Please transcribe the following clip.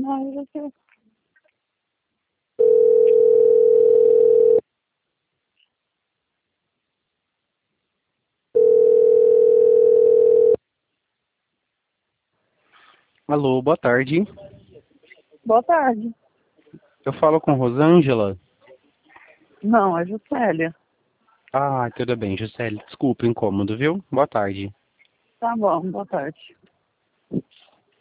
Não, já sei. Alô, boa tarde. Boa tarde. Eu falo com Rosângela. Não, é Juscelia. Ah, tudo bem, Juscelia. Desculpa o incômodo, viu? Boa tarde. Tá bom, boa tarde.